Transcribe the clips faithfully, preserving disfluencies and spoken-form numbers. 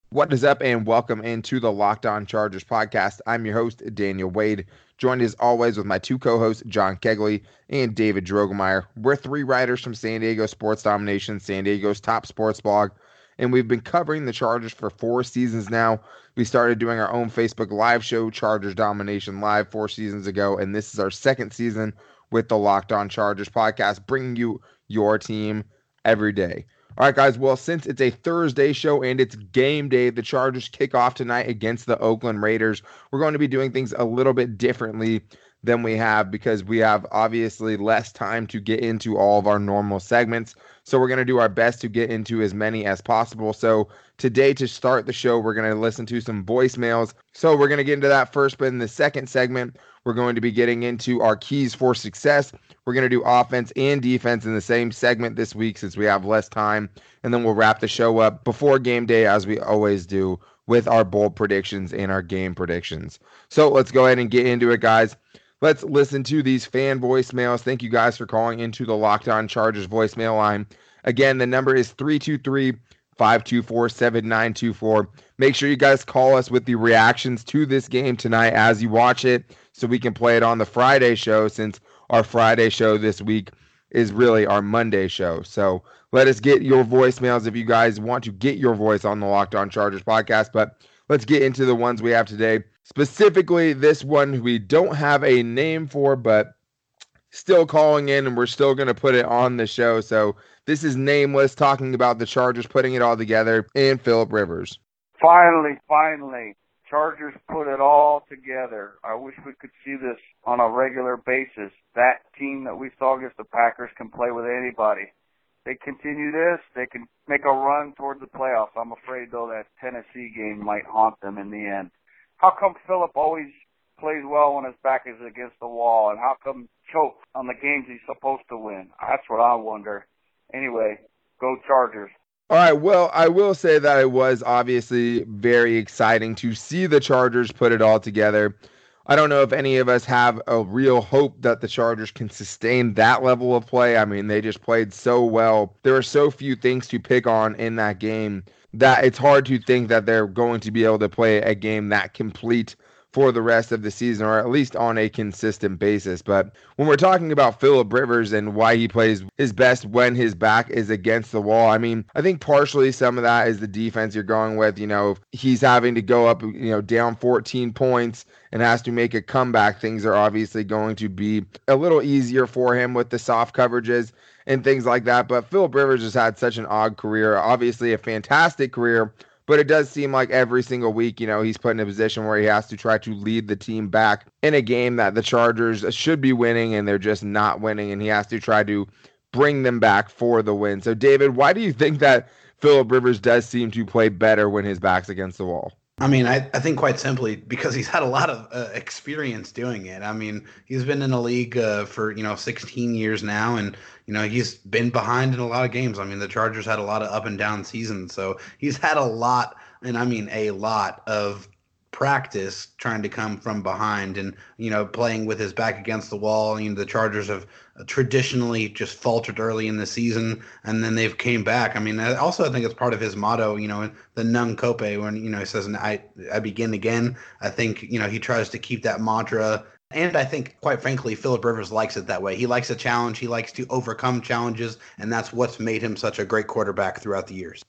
What is up, and welcome into the Locked On Chargers podcast. I'm your host, Daniel Wade, joined as always with my two co-hosts, John Kegley and David Drogemeyer. We're three writers from San Diego Sports Domination, San Diego's top sports blog, and we've been covering the Chargers for four seasons now. We started doing our own Facebook live show, Chargers Domination Live, four seasons ago, and this is our second season with the Locked On Chargers podcast, bringing you your team every day. All right, guys. Well, since it's a Thursday show and it's game day, the Chargers kick off tonight against the Oakland Raiders. We're going to be doing things a little bit differently than we have because we have obviously less time to get into all of our normal segments. So we're going to do our best to get into as many as possible. So today, to start the show, we're going to listen to some voicemails. So we're going to get into that first, but in the second segment, we're going to be getting into our keys for success. We're going to do offense and defense in the same segment this week since we have less time. And then we'll wrap the show up before game day, as we always do, with our bold predictions and our game predictions. So let's go ahead and get into it, guys. Let's listen to these fan voicemails. Thank you guys for calling into the Locked On Chargers voicemail line. Again, the number is three two three, five two four, seven nine two four. Make sure you guys call us with the reactions to this game tonight as you watch it so we can play it on the Friday show, since our Friday show this week is really our Monday show. So let us get your voicemails if you guys want to get your voice on the Locked On Chargers podcast. But let's get into the ones we have today. Specifically, this one we don't have a name for, but still calling in, and we're still going to put it on the show. So this is Nameless, talking about the Chargers putting it all together, and Philip Rivers. Finally, finally, Chargers put it all together. I wish we could see this on a regular basis. That team that we saw against the Packers can play with anybody. They continue this, they can make a run towards the playoffs. I'm afraid, though, that Tennessee game might haunt them in the end. How come Phillip always plays well when his back is against the wall, and how come choke on the games he's supposed to win? That's what I wonder. Anyway, go Chargers. All right, well, I will say that it was obviously very exciting to see the Chargers put it all together. I don't know if any of us have a real hope that the Chargers can sustain that level of play. I mean, they just played so well. There are so few things to pick on in that game that it's hard to think that they're going to be able to play a game that complete for the rest of the season, or at least on a consistent basis. But when we're talking about Philip Rivers and why he plays his best when his back is against the wall, I mean, I think partially some of that is the defense you're going with. You know, he's having to go up, you know, down fourteen points and has to make a comeback. Things are obviously going to be a little easier for him with the soft coverages and things like that. But Philip Rivers has had such an odd career, obviously a fantastic career, but it does seem like every single week, you know, he's put in a position where he has to try to lead the team back in a game that the Chargers should be winning and they're just not winning, and he has to try to bring them back for the win. So, David, why do you think that Philip Rivers does seem to play better when his back's against the wall? I mean, I, I think quite simply because he's had a lot of uh, experience doing it. I mean, he's been in the league uh, for, you know, sixteen years now, and, you know, he's been behind in a lot of games. I mean, the Chargers had a lot of up and down seasons, so he's had a lot, and I mean a lot of practice trying to come from behind and, you know, playing with his back against the wall. You know, the Chargers have traditionally just faltered early in the season, and then they've came back. I mean, I also I think it's part of his motto, you know, the Nunc Cope, when, you know, he says, I, I begin again. I think, you know, he tries to keep that mantra. And I think, quite frankly, Philip Rivers likes it that way. He likes a challenge. He likes to overcome challenges, and that's what's made him such a great quarterback throughout the years.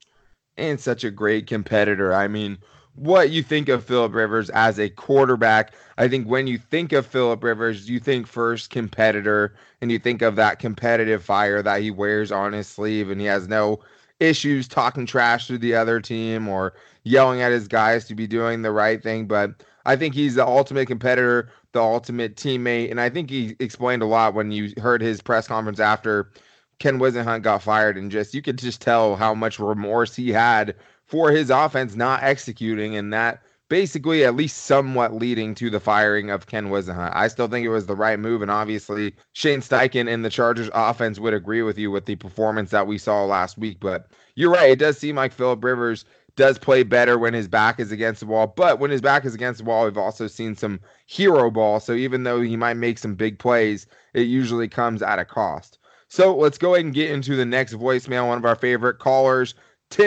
And such a great competitor. I mean, what you think of Philip Rivers as a quarterback, I think when you think of Philip Rivers, you think first competitor, and you think of that competitive fire that he wears on his sleeve, and he has no issues talking trash to the other team or yelling at his guys to be doing the right thing. But I think he's the ultimate competitor, the ultimate teammate, and I think he explained a lot when you heard his press conference after Ken Whisenhunt got fired, and just you could just tell how much remorse he had for his offense not executing, and that basically at least somewhat leading to the firing of Ken Whisenhunt. I still think it was the right move, and obviously Shane Steichen and the Chargers offense would agree with you with the performance that we saw last week. But you're right, it does seem like Philip Rivers does play better when his back is against the wall, but when his back is against the wall, we've also seen some hero ball, so even though he might make some big plays, it usually comes at a cost. So let's go ahead and get into the next voicemail. One of our favorite callers, Tim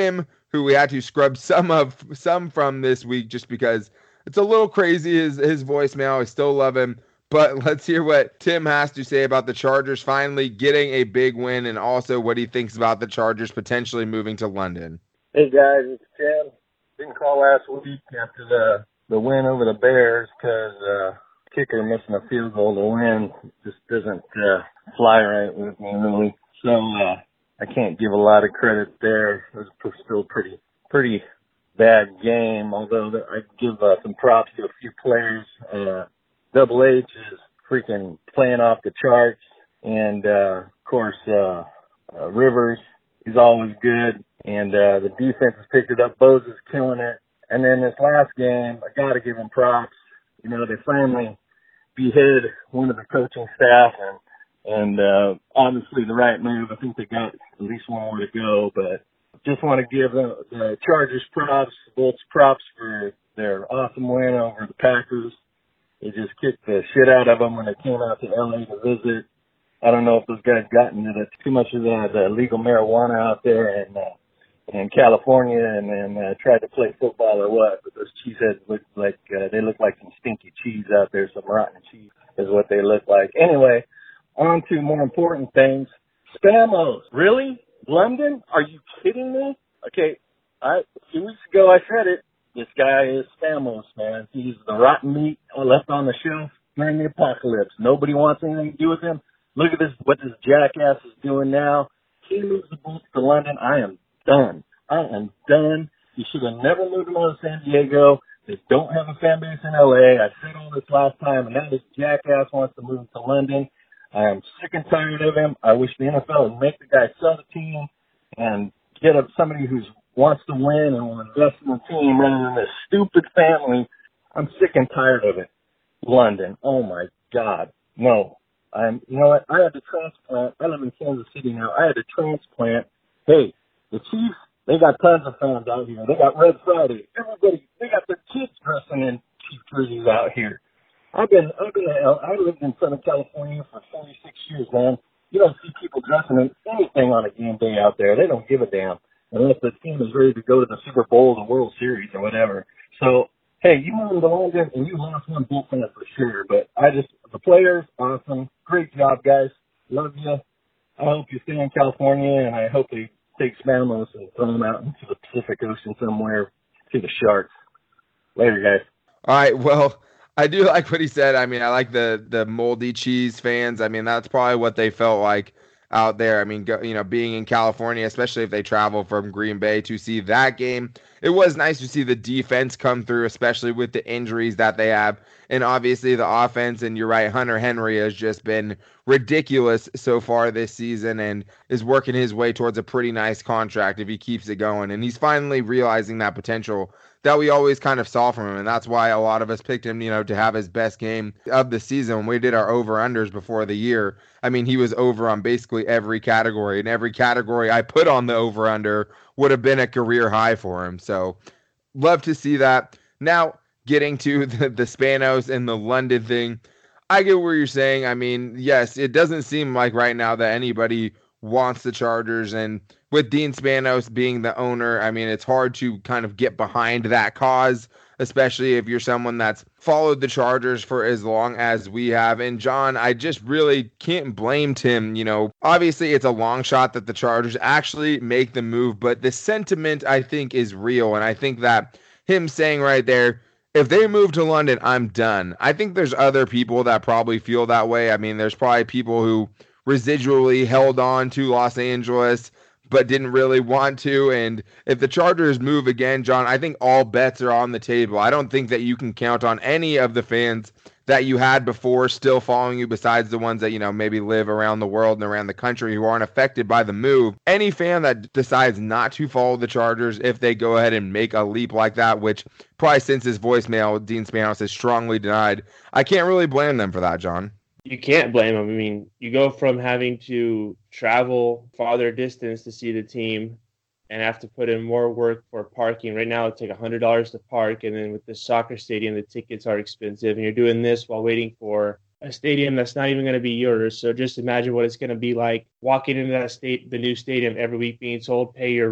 who we had to scrub some of some from this week just because it's a little crazy, his, his voicemail. I still love him. But let's hear what Tim has to say about the Chargers finally getting a big win and also what he thinks about the Chargers potentially moving to London. Hey, guys, it's Tim. Didn't call last week after the, the win over the Bears because uh, kicker missing a field goal to win just doesn't uh, fly right with me, really. So uh, I can't give a lot of credit there. It was still pretty pretty bad game, although I give uh, some props to a few players. Uh, Double H is freaking playing off the charts. And, uh, of course, uh, uh, Rivers is always good. And uh, the defense has picked it up. Bose is killing it. And then this last game, I got to give them props. You know, they finally beheaded one of the coaching staff. And, and uh, obviously the right move. I think they got at least one more to go. But just want to give the, the Chargers props, Bolts props for their awesome win over the Packers. They just kicked the shit out of them when they came out to L A to visit. I don't know if those guys got into the, too much of the, the legal marijuana out there in, uh, in California and then uh, tried to play football or what. But those cheeseheads look like, uh, they look like some stinky cheese out there, some rotten cheese is what they look like. Anyway, on to more important things. Spamos. Really? London? Are you kidding me? Okay, I, a few weeks ago I said it. This guy is Stamos, man. He's the rotten meat left on the shelf during the apocalypse. Nobody wants anything to do with him. Look at this, what this jackass is doing now. He moves the Bolts to London. I am done. I am done. You should have never moved him out of San Diego. They don't have a fan base in L A. I said all this last time, and now this jackass wants to move to London. I am sick and tired of him. I wish the N F L would make the guy sell the team and get up somebody who's wants to win and will invest in the team rather than this stupid family. I'm sick and tired of it. London. Oh my God. No. I'm, you know what? I had to transplant. I live in Kansas City now. I had to transplant. Hey, the Chiefs, they got tons of fans out here. They got Red Friday. Everybody, they got their kids dressing in Chief jerseys out here. I've been, I've been, I lived in Southern California for forty-six years, man. You don't see people dressing in anything on a game day out there. They don't give a damn. Unless the team is ready to go to the Super Bowl or the World Series or whatever. So, hey, you moved to London and you lost one Bolt fan for sure. But I just, the players, awesome. Great job, guys. Love you. I hope you stay in California and I hope they take Spamos and throw them out into the Pacific Ocean somewhere to the sharks. Later, guys. All right, well, I do like what he said. I mean, I like the, the moldy cheese fans. I mean, that's probably what they felt like out there. I mean, go, you know, being in California, especially if they travel from Green Bay to see that game, it was nice to see the defense come through, especially with the injuries that they have. And obviously the offense, and you're right, Hunter Henry has just been ridiculous so far this season and is working his way towards a pretty nice contract if he keeps it going. And he's finally realizing that potential that we always kind of saw from him. And that's why a lot of us picked him, you know, to have his best game of the season. When we did our over-unders before the year, I mean, he was over on basically every category. And every category I put on the over-under would have been a career high for him. So love to see that. Now, getting to the, the Spanos and the London thing, I get what you're saying. I mean, yes, it doesn't seem like right now that anybody wants the Chargers, and with Dean Spanos being the owner, I mean, it's hard to kind of get behind that cause, especially if you're someone that's followed the Chargers for as long as we have. And John, I just really can't blame Tim. You know, obviously it's a long shot that the Chargers actually make the move, but the sentiment I think is real. And I think that him saying right there, if they move to London, I'm done. I think there's other people that probably feel that way. I mean, there's probably people who residually held on to Los Angeles but didn't really want to. And if the Chargers move again, John, I think all bets are on the table. I don't think that you can count on any of the fans that you had before still following you, besides the ones that, you know, maybe live around the world and around the country who aren't affected by the move. Any fan that decides not to follow the Chargers, if they go ahead and make a leap like that, which probably since his voicemail, Dean Spanos has strongly denied, I can't really blame them for that, John. You can't blame them. I mean, you go from having to travel farther distance to see the team and have to put in more work for parking. Right now, it's like one hundred dollars to park, and then with the soccer stadium, the tickets are expensive, and you're doing this while waiting for a stadium that's not even going to be yours. So just imagine what it's going to be like walking into that state, the new stadium every week being told, pay your rent.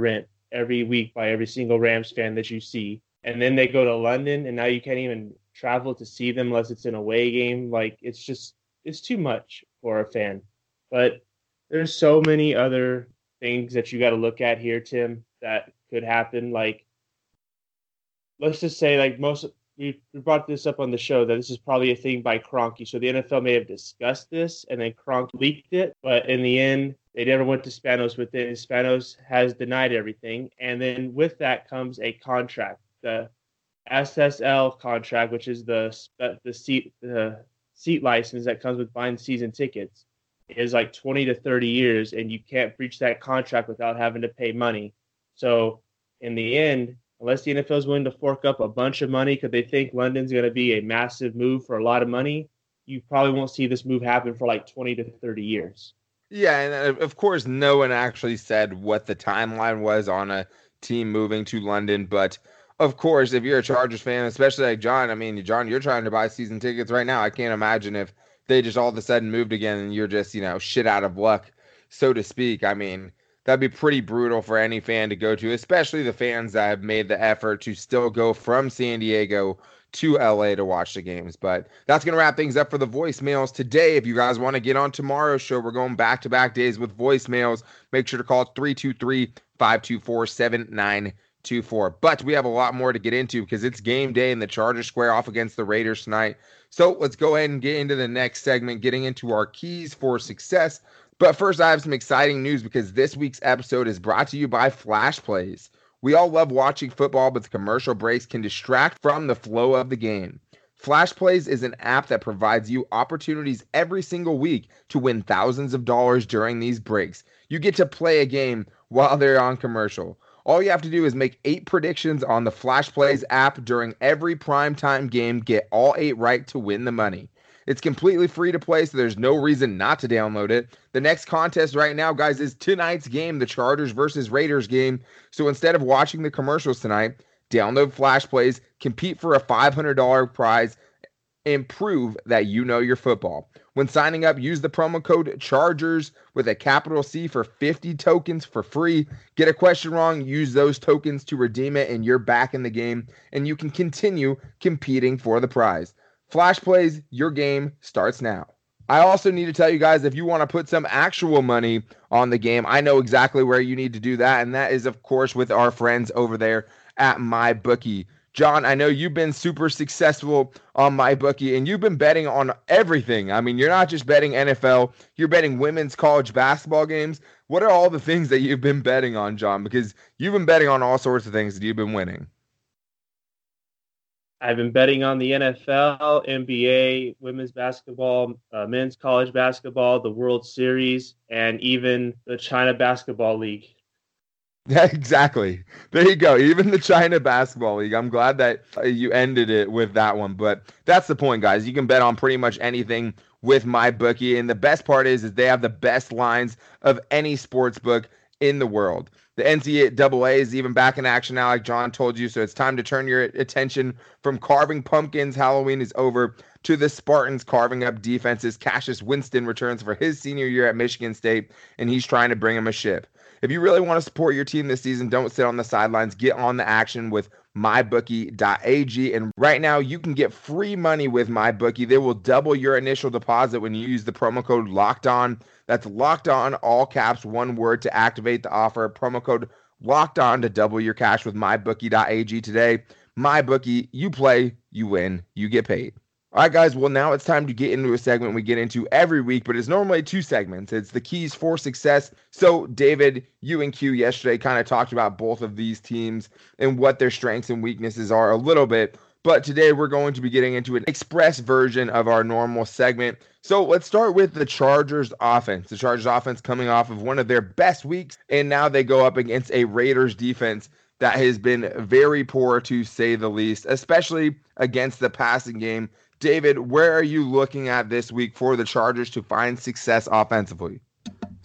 every week by every single Rams fan that you see. And then they go to London, and now you can't even travel to see them unless it's an away game. Like, it's just, it's too much for a fan. But there's so many other things that you got to look at here, Tim, that could happen. Like, let's just say, like, most, we brought this up on the show, that this is probably a thing by Kroenke. So the N F L may have discussed this, and then Kroenke leaked it. But in the end, they never went to Spanos with it, and Spanos has denied everything. And then with that comes a contract. The S S L contract, which is the the seat the seat license that comes with buying season tickets, is like twenty to thirty years, and you can't breach that contract without having to pay money. So in the end, unless the N F L is willing to fork up a bunch of money because they think London's going to be a massive move for a lot of money, you probably won't see this move happen for like twenty to thirty years. Yeah, and of course, no one actually said what the timeline was on a team moving to London, but of course, if you're a Chargers fan, especially like John, I mean, John, you're trying to buy season tickets right now. I can't imagine if they just all of a sudden moved again and you're just, you know, shit out of luck, so to speak. I mean, that'd be pretty brutal for any fan to go to, especially the fans that have made the effort to still go from San Diego to L A to watch the games. But that's going to wrap things up for the voicemails today. If you guys want to get on tomorrow's show, we're going back-to-back days with voicemails. Make sure to call three two three, five two four, seven nine two four. But we have a lot more to get into because it's game day and the Chargers square off against the Raiders tonight. So let's go ahead and get into the next segment, getting into our keys for success. But first, I have some exciting news because this week's episode is brought to you by Flash Plays. We all love watching football, but the commercial breaks can distract from the flow of the game. Flash Plays is an app that provides you opportunities every single week to win thousands of dollars during these breaks. You get to play a game while they're on commercial. All you have to do is make eight predictions on the Flash Plays app during every primetime game. Get all eight right to win the money. It's completely free to play, so there's no reason not to download it. The next contest right now, guys, is tonight's game, the Chargers versus Raiders game. So instead of watching the commercials tonight, download Flash Plays, compete for a five hundred dollars prize, and prove that you know your football. When signing up, use the promo code CHARGERS with a capital C for fifty tokens for free. Get a question wrong, use those tokens to redeem it, and you're back in the game, and you can continue competing for the prize. Flash Plays, your game starts now. I also need to tell you guys, if you want to put some actual money on the game, I know exactly where you need to do that, and that is, of course, with our friends over there at MyBookie. John, I know you've been super successful on MyBookie, and you've been betting on everything. I mean, you're not just betting N F L, you're betting women's college basketball games. What are all the things that you've been betting on, John? Because you've been betting on all sorts of things that you've been winning. I've been betting on the N F L, N B A, women's basketball, uh, men's college basketball, the World Series, and even the China Basketball League. Yeah, exactly. There you go. Even the China Basketball League. I'm glad that uh, you ended it with that one. But that's the point, guys. You can bet on pretty much anything with MyBookie. And the best part is, is they have the best lines of any sports book in the world. The N C double A is even back in action now, like John told you. So it's time to turn your attention from carving pumpkins. Halloween is over, to the Spartans carving up defenses. Cassius Winston returns for his senior year at Michigan State, and he's trying to bring him a ship. If you really want to support your team this season, don't sit on the sidelines. Get on the action with my bookie dot a g. And right now, you can get free money with MyBookie. They will double your initial deposit when you use the promo code LOCKEDON. That's locked on, all caps, one word to activate the offer. Promo code locked on to double your cash with my bookie dot a g today. MyBookie, you play, you win, you get paid. All right, guys, well, now it's time to get into a segment we get into every week, but it's normally two segments. It's the keys for success. So, David, you and Q yesterday kind of talked about both of these teams and what their strengths and weaknesses are a little bit. But today we're going to be getting into an express version of our normal segment. So let's start with the Chargers offense. The Chargers offense coming off of one of their best weeks, and now they go up against a Raiders defense that has been very poor, to say the least, especially against the passing game. David, where are you looking at this week for the Chargers to find success offensively?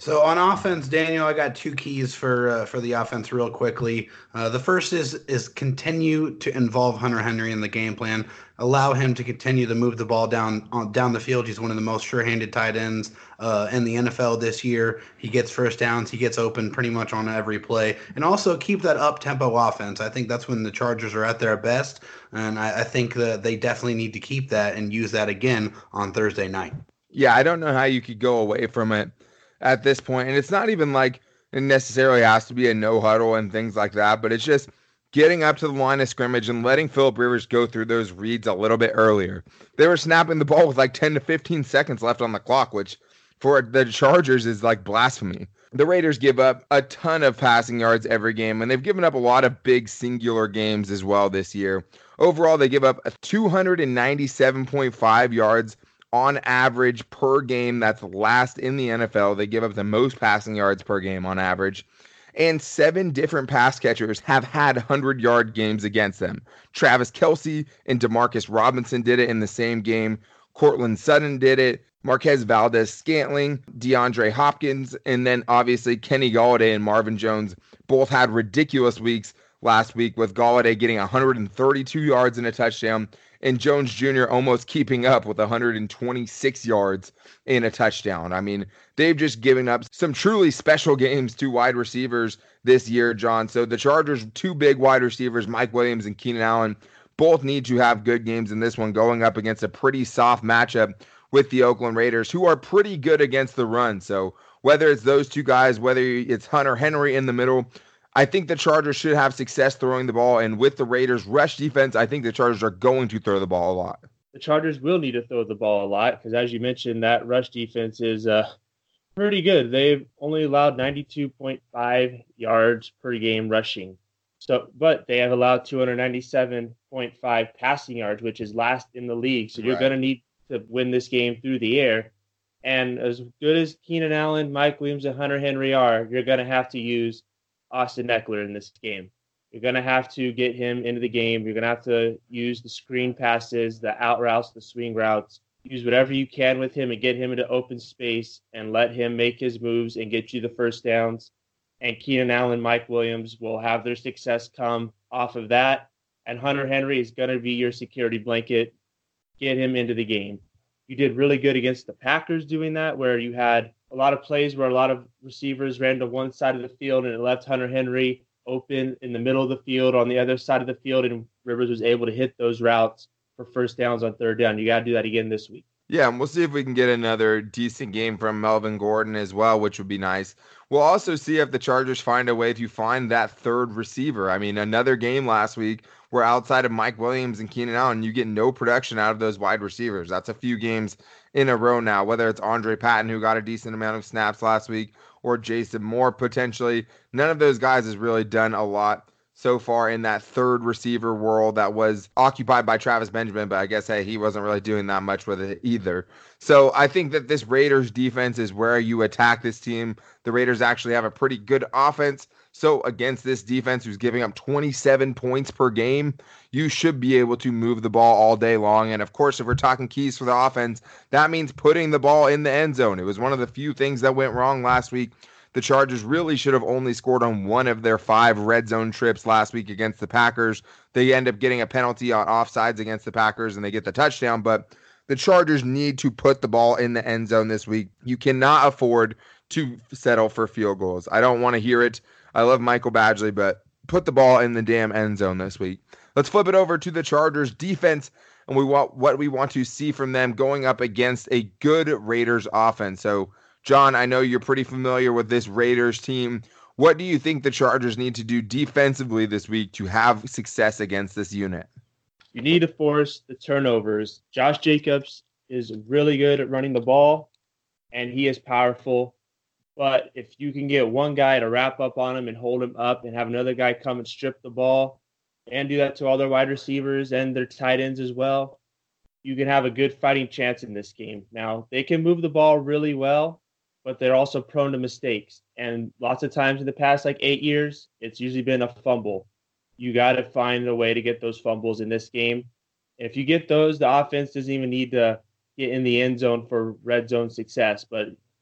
So on offense, Daniel, I got two keys for uh, for the offense real quickly. Uh, the first is is continue to involve Hunter Henry in the game plan. Allow him to continue to move the ball down on, down the field. He's one of the most sure-handed tight ends uh, in the N F L this year. He gets first downs. He gets open pretty much on every play. And also keep that up-tempo offense. I think that's when the Chargers are at their best. And I, I think that they definitely need to keep that and use that again on Thursday night. Yeah, I don't know how you could go away from it at this point. And it's not even like it necessarily has to be a no huddle and things like that, but it's just getting up to the line of scrimmage and letting Philip Rivers go through those reads a little bit earlier. They were snapping the ball with like ten to fifteen seconds left on the clock, which for the Chargers is like blasphemy. The Raiders give up a ton of passing yards every game, and they've given up a lot of big singular games as well this year. Overall, they give up two ninety-seven point five yards on average per game. That's last in the N F L. They give up the most passing yards per game on average. And seven different pass catchers have had hundred-yard games against them. Travis Kelce and Demarcus Robinson did it in the same game. Cortland Sutton did it. Marquez Valdez-Scantling, DeAndre Hopkins, and then obviously Kenny Golladay and Marvin Jones both had ridiculous weeks last week, with Golladay getting one hundred thirty-two yards and a touchdown, and Jones Junior almost keeping up with one hundred twenty-six yards and a touchdown. I mean, they've just given up some truly special games to wide receivers this year, John. So the Chargers, two big wide receivers, Mike Williams and Keenan Allen, both need to have good games in this one, going up against a pretty soft matchup with the Oakland Raiders, who are pretty good against the run. So whether it's those two guys, whether it's Hunter Henry in the middle, I think the Chargers should have success throwing the ball. And with the Raiders' rush defense, I think the Chargers are going to throw the ball a lot. The Chargers will need to throw the ball a lot because, as you mentioned, that rush defense is uh, pretty good. They've only allowed ninety-two point five yards per game rushing. So, but they have allowed two ninety-seven point five passing yards, which is last in the league. So you're right. going to need to win this game through the air. And as good as Keenan Allen, Mike Williams, and Hunter Henry are, you're going to have to use Austin Ekeler in this game. You're going to have to get him into the game. You're going to have to use the screen passes, the out routes, the swing routes. Use whatever you can with him and get him into open space and let him make his moves and get you the first downs. And Keenan Allen, Mike Williams will have their success come off of that. And Hunter Henry is going to be your security blanket. Get him into the game. You did really good against the Packers doing that, where you had a lot of plays where a lot of receivers ran to one side of the field and it left Hunter Henry open in the middle of the field on the other side of the field, and Rivers was able to hit those routes for first downs on third down. You got to do that again this week. Yeah, and we'll see if we can get another decent game from Melvin Gordon as well, which would be nice. We'll also see if the Chargers find a way to find that third receiver. I mean, another game last week where outside of Mike Williams and Keenan Allen, you get no production out of those wide receivers. That's a few games in a row now, whether it's Andre Patton, who got a decent amount of snaps last week, or Jason Moore potentially. None of those guys has really done a lot so far in that third receiver world that was occupied by Travis Benjamin, but I guess, hey, he wasn't really doing that much with it either. So I think that this Raiders defense is where you attack this team. The Raiders actually have a pretty good offense. So against this defense who's giving up twenty-seven points per game, you should be able to move the ball all day long. And of course, if we're talking keys for the offense, that means putting the ball in the end zone. It was one of the few things that went wrong last week. The Chargers really should have only scored on one of their five red zone trips last week against the Packers. They end up getting a penalty on offsides against the Packers, and they get the touchdown. But the Chargers need to put the ball in the end zone this week. You cannot afford to settle for field goals. I don't want to hear it. I love Michael Badgley, but put the ball in the damn end zone this week. Let's flip it over to the Chargers defense, and we want what we want to see from them going up against a good Raiders offense. So, John, I know you're pretty familiar with this Raiders team. What do you think the Chargers need to do defensively this week to have success against this unit? You need to force the turnovers. Josh Jacobs is really good at running the ball, and he is powerful. But if you can get one guy to wrap up on him and hold him up and have another guy come and strip the ball and do that to all their wide receivers and their tight ends as well, you can have a good fighting chance in this game. Now, they can move the ball really well, but they're also prone to mistakes. And lots of times in the past, like eight years, it's usually been a fumble. You got to find a way to get those fumbles in this game. And if you get those, the offense doesn't even need to get in the end zone for red zone success. But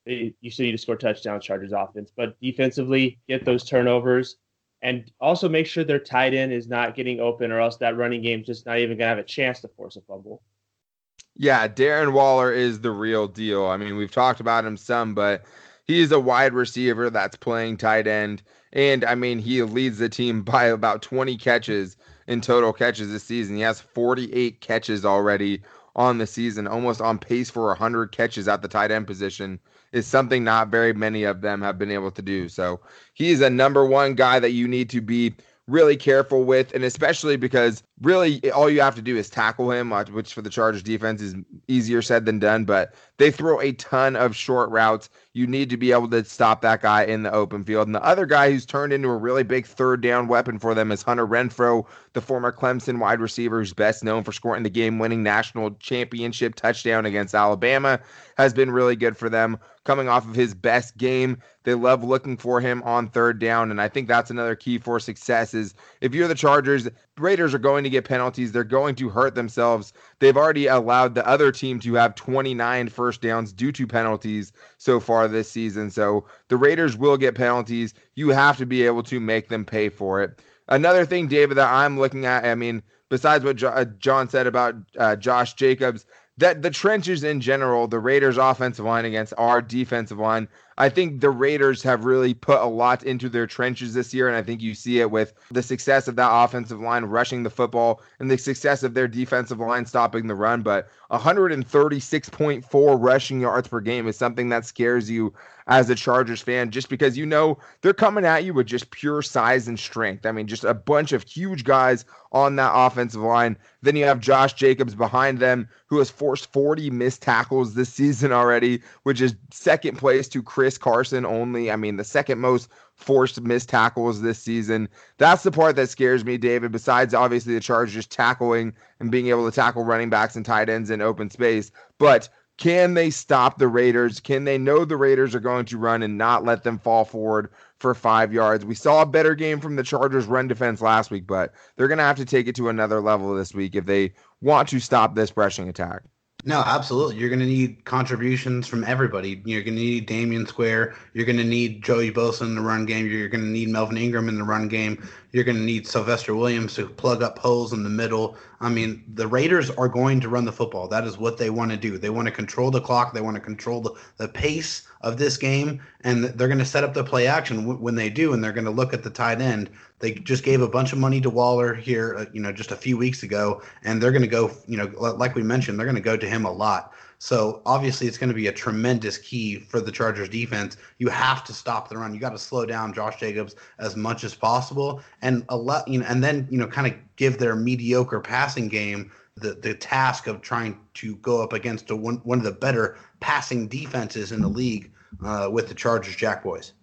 They, you still need to score touchdowns, Chargers offense. But defensively, get those turnovers. And also make sure their tight end is not getting open, or else that running game's just not even going to have a chance to force a fumble. Yeah, Darren Waller is the real deal. I mean, we've talked about him some, but he's a wide receiver that's playing tight end. And, I mean, he leads the team by about twenty catches in total catches this season. He has forty-eight catches already on the season, almost on pace for one hundred catches at the tight end position. Is something not very many of them have been able to do. So he's a number one guy that you need to be really careful with, and especially because really all you have to do is tackle him, which for the Chargers defense is easier said than done, but they throw a ton of short routes. You need to be able to stop that guy in the open field. And the other guy who's turned into a really big third down weapon for them is Hunter Renfrow, the former Clemson wide receiver who's best known for scoring the game-winning national championship touchdown against Alabama, has been really good for them coming off of his best game. They love looking for him on third down, and I think that's another key for success is if you're the Chargers, Raiders are going to get penalties. They're going to hurt themselves. They've already allowed the other team to have twenty-nine first downs due to penalties so far this season. So the Raiders will get penalties. You have to be able to make them pay for it. Another thing, David, that I'm looking at, I mean, besides what John said about uh, Josh Jacobs, that the trenches in general, the Raiders' offensive line against our defensive line, I think the Raiders have really put a lot into their trenches this year, and I think you see it with the success of that offensive line rushing the football and the success of their defensive line stopping the run. But one thirty-six point four rushing yards per game is something that scares you as a Chargers fan, just because you know they're coming at you with just pure size and strength. I mean, just a bunch of huge guys on that offensive line. Then you have Josh Jacobs behind them, who has forced forty missed tackles this season already, which is second place to Chris Carson only. I mean, the second most forced missed tackles this season. That's the part that scares me, David, besides obviously the Chargers tackling and being able to tackle running backs and tight ends in open space. But can they stop the Raiders? Can they know the Raiders are going to run and not let them fall forward for five yards? We saw a better game from the Chargers run defense last week, but they're going to have to take it to another level this week if they want to stop this rushing attack. No, absolutely. You're going to need contributions from everybody. You're going to need Damian Square. You're going to need Joey Bosa in the run game. You're going to need Melvin Ingram in the run game. You're going to need Sylvester Williams to plug up holes in the middle. I mean, the Raiders are going to run the football. That is what they want to do. They want to control the clock. They want to control the, the pace of this game, and they're going to set up the play action w- when they do, and they're going to look at the tight end. They just gave a bunch of money to Waller here, uh, you know, just a few weeks ago, and they're going to go, you know, like we mentioned, they're going to go to him a lot. So obviously it's going to be a tremendous key for the Chargers defense. You have to stop the run. You got to slow down Josh Jacobs as much as possible, and a lot, you know, and then, you know, kind of give their mediocre passing game the the task of trying to go up against a, one one of the better passing defenses in the league uh, with the Chargers Jack Boys.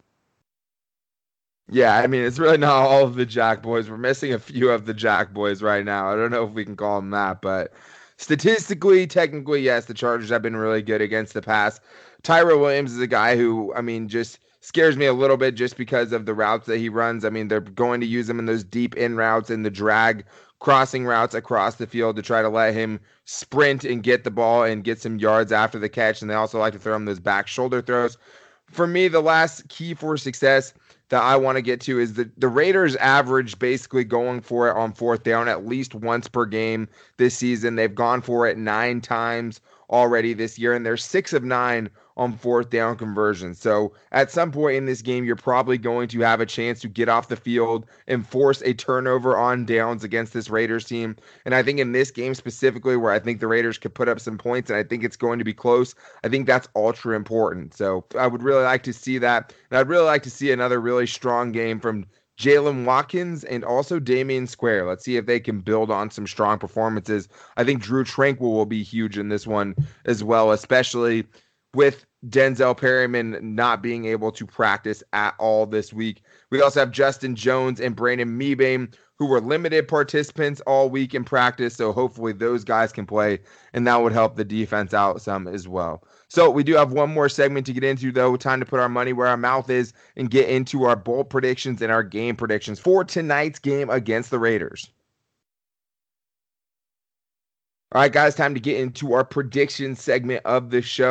Yeah, I mean, it's really not all of the Jack Boys. We're missing a few of the Jack Boys right now. I don't know if we can call them that, but statistically, technically, yes, the Chargers have been really good against the pass. Tyrell Williams is a guy who, I mean, just scares me a little bit just because of the routes that he runs. I mean, they're going to use him in those deep in routes and the drag crossing routes across the field to try to let him sprint and get the ball and get some yards after the catch. And they also like to throw him those back shoulder throws. For me, the last key for success that I want to get to is the, the Raiders average basically going for it on fourth down at least once per game this season. They've gone for it nine times already this year, and they're six of nine on fourth down conversions. So at some point in this game, you're probably going to have a chance to get off the field and force a turnover on downs against this Raiders team. And I think in this game specifically, where I think the Raiders could put up some points, and I think it's going to be close, I think that's ultra important. So I would really like to see that. And I'd really like to see another really strong game from Jalen Watkins and also Damian Square. Let's see if they can build on some strong performances. I think Drew Tranquill will be huge in this one as well, especially with Denzel Perryman not being able to practice at all this week. We also have Justin Jones and Brandon Mebane, who were limited participants all week in practice, so hopefully those guys can play, and that would help the defense out some as well. So we do have one more segment to get into, though. Time to put our money where our mouth is and get into our bold predictions and our game predictions for tonight's game against the Raiders. All right, guys, time to get into our prediction segment of the show.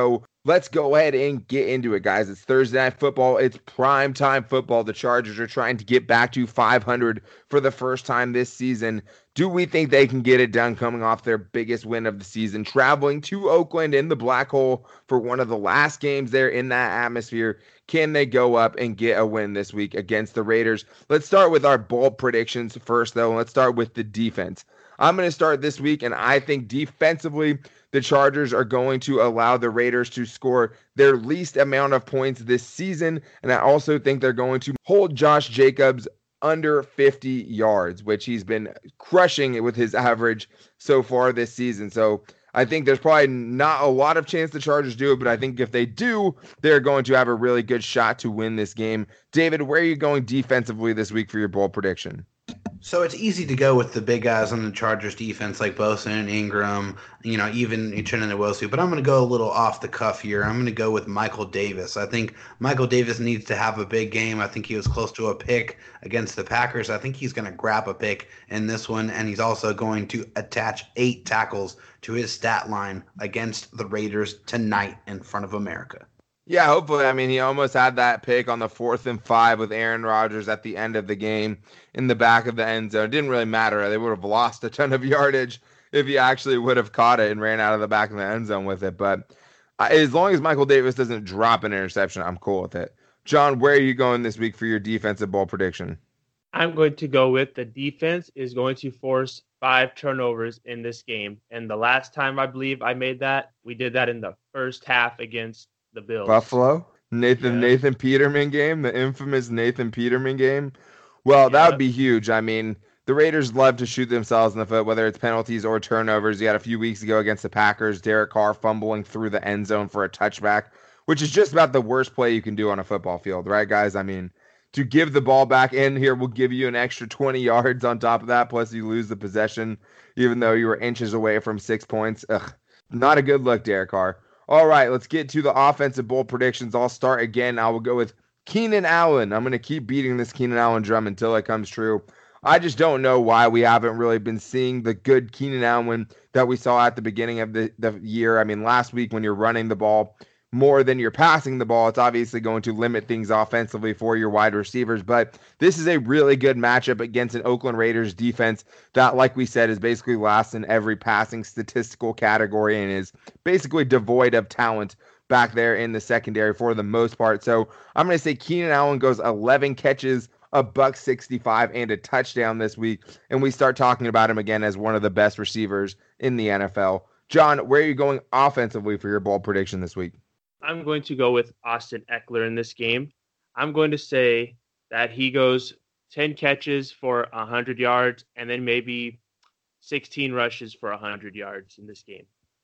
Let's go ahead and get into it, guys. It's Thursday Night Football. It's prime time football. The Chargers are trying to get back to five hundred for the first time this season. Do we think they can get it done coming off their biggest win of the season, traveling to Oakland in the Black Hole for one of the last games there in that atmosphere? Can they go up and get a win this week against the Raiders? Let's start with our bold predictions first, though. Let's start with the defense. I'm going to start this week, and I think defensively, the Chargers are going to allow the Raiders to score their least amount of points this season, and I also think they're going to hold Josh Jacobs under fifty yards, which he's been crushing with his average so far this season. So I think there's probably not a lot of chance the Chargers do it, but I think if they do, they're going to have a really good shot to win this game. David, where are you going defensively this week for your bold prediction? So it's easy to go with the big guys on the Chargers defense like Bosa and Ingram, you know, even Uchenna Nwosu. But I'm going to go a little off the cuff here. I'm going to go with Michael Davis. I think Michael Davis needs to have a big game. I think he was close to a pick against the Packers. I think he's going to grab a pick in this one, and he's also going to attach eight tackles to his stat line against the Raiders tonight in front of America. Yeah, hopefully. I mean, he almost had that pick on the fourth and five with Aaron Rodgers at the end of the game in the back of the end zone. It didn't really matter. They would have lost a ton of yardage if he actually would have caught it and ran out of the back of the end zone with it. But as long as Michael Davis doesn't drop an interception, I'm cool with it. John, where are you going this week for your defensive ball prediction? I'm going to go with the defense is going to force five turnovers in this game. And the last time I believe I made that, we did that in the first half against the Bills. Buffalo? Nathan yeah. Nathan Peterman game, the infamous Nathan Peterman game. Well, yeah. That would be huge. I mean, the Raiders love to shoot themselves in the foot, whether it's penalties or turnovers. You had a few weeks ago against the Packers, Derek Carr fumbling through the end zone for a touchback, which is just about the worst play you can do on a football field, right, guys? I mean, to give the ball back in here will give you an extra twenty yards on top of that, plus you lose the possession, even though you were inches away from six points. Ugh, not a good look, Derek Carr. All right, let's get to the offensive bowl predictions. I'll start again. I will go with Keenan Allen. I'm going to keep beating this Keenan Allen drum until it comes true. I just don't know why we haven't really been seeing the good Keenan Allen that we saw at the beginning of the, the year. I mean, last week when you're running the ball more than you're passing the ball, it's obviously going to limit things offensively for your wide receivers. But this is a really good matchup against an Oakland Raiders defense that, like we said, is basically last in every passing statistical category and is basically devoid of talent back there in the secondary for the most part. So I'm going to say Keenan Allen goes eleven catches, a buck sixty-five, and a touchdown this week. And we start talking about him again as one of the best receivers in the N F L. John, where are you going offensively for your bold prediction this week? I'm going to go with Austin Ekeler in this game. I'm going to say that he goes ten catches for one hundred yards and then maybe sixteen rushes for one hundred yards in this game.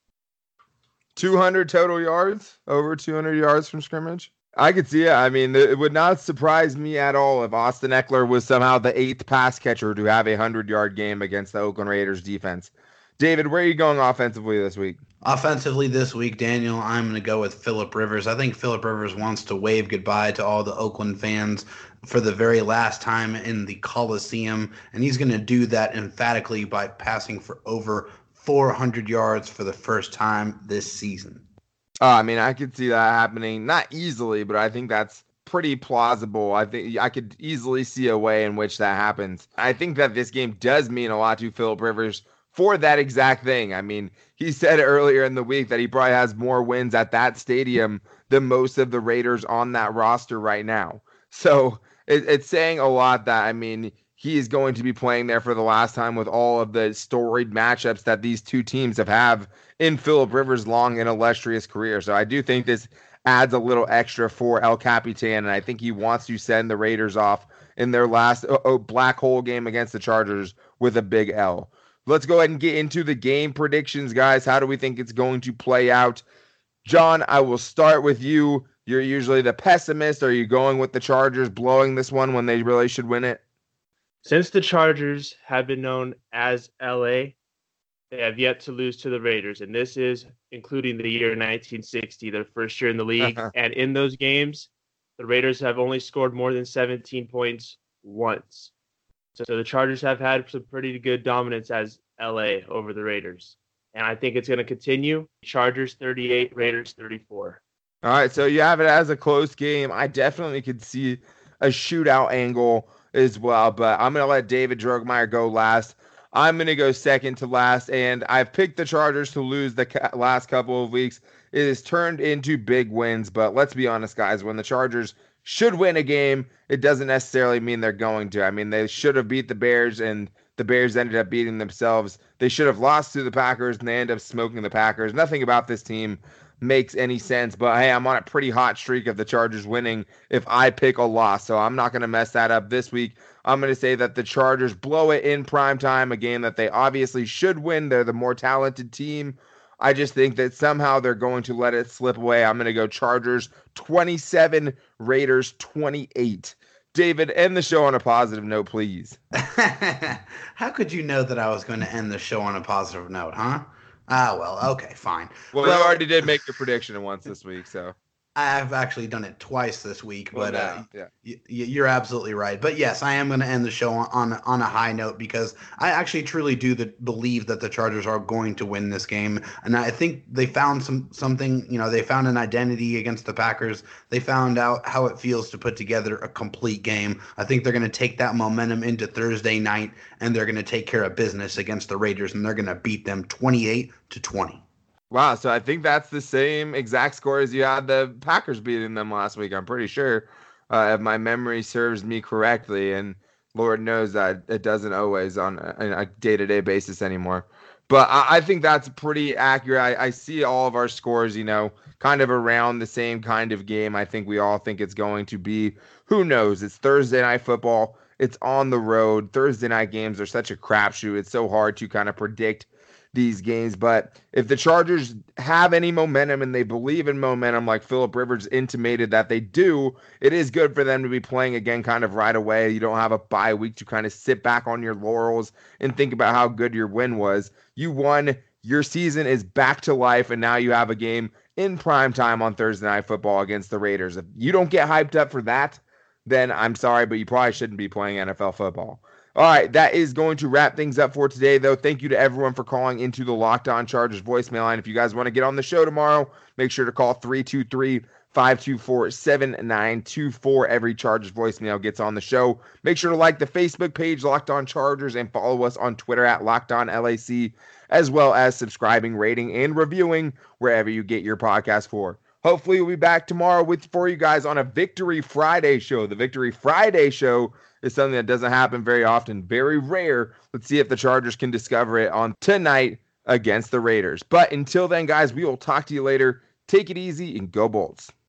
two hundred total yards? Over two hundred yards from scrimmage? I could see it. I mean, it would not surprise me at all if Austin Ekeler was somehow the eighth pass catcher to have a one hundred-yard game against the Oakland Raiders defense. David, where are you going offensively this week? Offensively this week, Daniel, I'm going to go with Phillip Rivers. I think Phillip Rivers wants to wave goodbye to all the Oakland fans for the very last time in the Coliseum, and he's going to do that emphatically by passing for over four hundred yards for the first time this season. Uh, I mean, I could see that happening, not easily, but I think that's pretty plausible. I think I could easily see a way in which that happens. I think that this game does mean a lot to Phillip Rivers for that exact thing. I mean, he said earlier in the week that he probably has more wins at that stadium than most of the Raiders on that roster right now. So it, it's saying a lot that, I mean, he is going to be playing there for the last time with all of the storied matchups that these two teams have had in Phillip Rivers' long and illustrious career. So I do think this adds a little extra for El Capitan, and I think he wants to send the Raiders off in their last oh, black hole game against the Chargers with a big L. Let's go ahead and get into the game predictions, guys. How do we think it's going to play out? John, I will start with you. You're usually the pessimist. Are you going with the Chargers blowing this one when they really should win it? Since the Chargers have been known as L A, they have yet to lose to the Raiders, and this is including the year nineteen sixty, their first year in the league. And in those games, the Raiders have only scored more than seventeen points once. So the Chargers have had some pretty good dominance as L A over the Raiders. And I think it's going to continue. Chargers thirty-eight, Raiders thirty-four. All right, so you have it as a close game. I definitely could see a shootout angle as well, but I'm going to let David Drogemeyer go last. I'm going to go second to last, and I've picked the Chargers to lose the ca- last couple of weeks. It has turned into big wins, but let's be honest, guys. When the Chargers should win a game, it doesn't necessarily mean they're going to. I mean, they should have beat the Bears, and the Bears ended up beating themselves. They should have lost to the Packers, and they end up smoking the Packers. Nothing about this team makes any sense, but hey, I'm on a pretty hot streak of the Chargers winning if I pick a loss, so I'm not going to mess that up this week. I'm going to say that the Chargers blow it in prime time, a game that they obviously should win. They're the more talented team. I just think that somehow they're going to let it slip away. I'm going to go Chargers twenty-seven, Raiders twenty-eight. David, end the show on a positive note, please. How could you know that I was going to end the show on a positive note, huh? Ah, well, okay, fine. Well, well, you already did make your prediction once this week, so. I've actually done it twice this week, well, but uh, yeah. y- you're absolutely right. But yes, I am going to end the show on, on on a high note because I actually truly do the, believe that the Chargers are going to win this game, and I think they found some something. You know, they found an identity against the Packers. They found out how it feels to put together a complete game. I think they're going to take that momentum into Thursday night, and they're going to take care of business against the Raiders, and they're going to beat them twenty-eight to twenty. Wow, so I think that's the same exact score as you had the Packers beating them last week. I'm pretty sure, uh, if my memory serves me correctly, and Lord knows that it doesn't always on a, a day-to-day basis anymore. But I, I think that's pretty accurate. I, I see all of our scores, you know, kind of around the same kind of game. I think we all think it's going to be. Who knows? It's Thursday Night Football. It's on the road. Thursday night games are such a crapshoot. It's so hard to kind of predict these games. But if the Chargers have any momentum and they believe in momentum, like Phillip Rivers intimated that they do, it is good for them to be playing again kind of right away. You don't have a bye week to kind of sit back on your laurels and think about how good your win was. You won. Your season is back to life, and now you have a game in prime time on Thursday Night Football against the Raiders. If you don't get hyped up for that, then I'm sorry, but you probably shouldn't be playing N F L football. All right, that is going to wrap things up for today, though. Thank you to everyone for calling into the Locked On Chargers voicemail line. If you guys want to get on the show tomorrow, make sure to call three two three, five two four, seven nine two four. Every Chargers voicemail gets on the show. Make sure to like the Facebook page, Locked On Chargers, and follow us on Twitter at Locked On L A C, as well as subscribing, rating, and reviewing wherever you get your podcast for. Hopefully, we'll be back tomorrow with for you guys on a Victory Friday show. The Victory Friday show is something that doesn't happen very often, very rare. Let's see if the Chargers can discover it on tonight against the Raiders. But until then, guys, we will talk to you later. Take it easy and go Bolts.